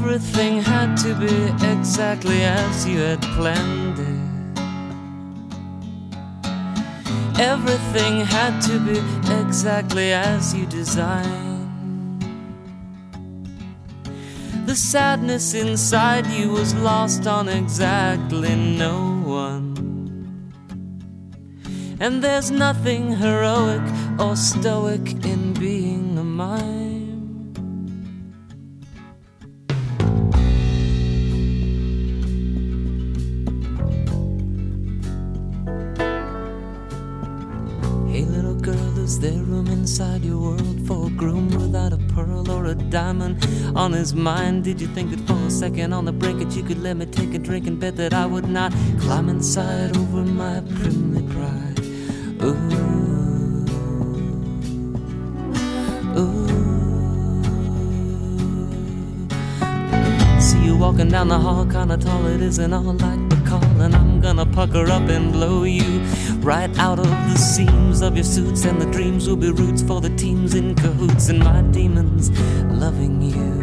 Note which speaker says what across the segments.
Speaker 1: Everything had to be exactly as you had planned it. Everything had to be exactly as you designed. The sadness inside you was lost on exactly no one. And there's nothing heroic or stoic in being a mime. Hey little girl, is there room inside your world for a groom without a pearl or a diamond on his mind? Did you think that for a second on the brink that you could let me take a drink and bet that I would not climb inside over my primly pride? Ooh, ooh. See you walking down the hall, kinda tall, it isn't all like the call, and I'm gonna pucker up and blow you right out of the seams of your suits, and the dreams will be roots for the teams in cahoots, and my demons loving you.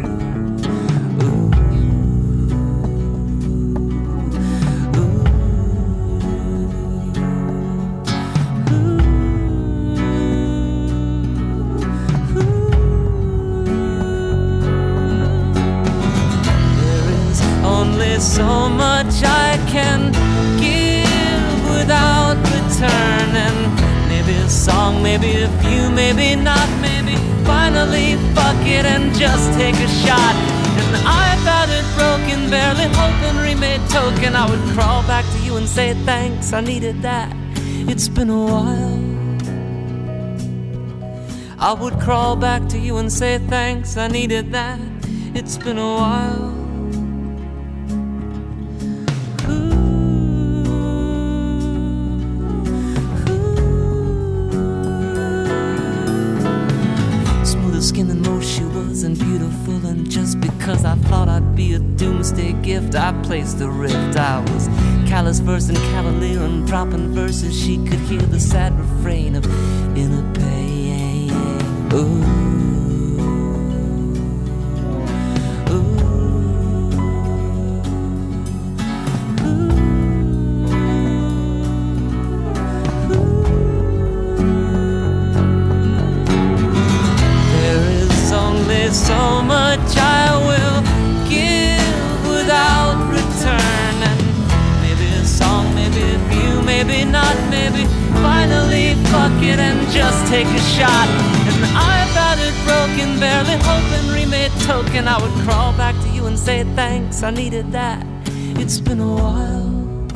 Speaker 1: So much I can give without return, and maybe a song, maybe a few, maybe not, maybe finally fuck it and just take a shot. And I battered, broken, barely hoping, remade token I would crawl back to you and say thanks, I needed that, it's been a while. I would crawl back to you and say thanks, I needed that, it's been a while. Skin and most she wasn't beautiful, and just because I thought I'd be a doomsday gift, I placed a rift. I was callous verse and cavalier, and dropping verses she could hear the sad refrain of inner pain. Ooh. So much I will give without return, and maybe a song, maybe a few, maybe not, maybe finally fuck it and just take a shot. And I battered, broken, barely hoping, remade token I would crawl back to you and say thanks, I needed that, it's been a while.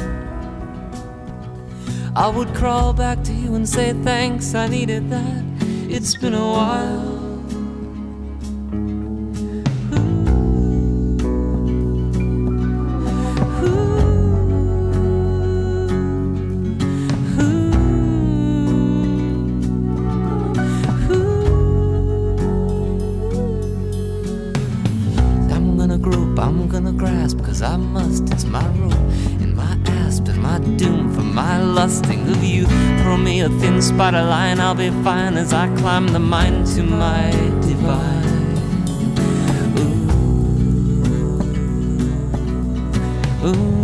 Speaker 1: I would crawl back to you and say thanks, I needed that, it's been a while. I'm gonna grasp, cause I must, it's my rope and my asp and my doom for my lusting of you. Throw me a thin spider line, I'll be fine as I climb the mine to my divine. Ooh, ooh.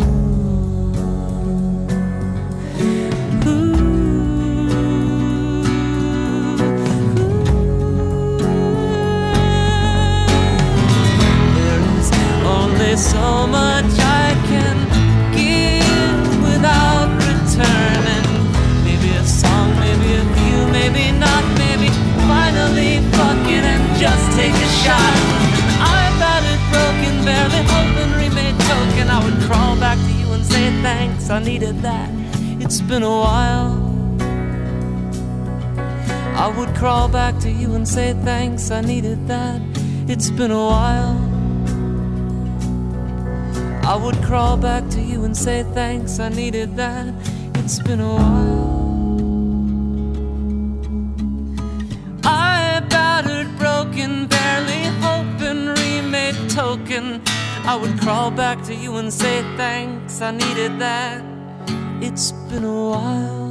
Speaker 1: So much I can give without return, and maybe a song, maybe a few, maybe not, maybe finally fuck it and just take a shot. And I battered, broken, barely hoping, remade token I would crawl back to you and say thanks, I needed that, it's been a while. I would crawl back to you and say thanks, I needed that, it's been a while. I would crawl back to you and say thanks, I needed that, it's been a while. I battered, broken, barely hoping, remade token I would crawl back to you and say thanks, I needed that, it's been a while.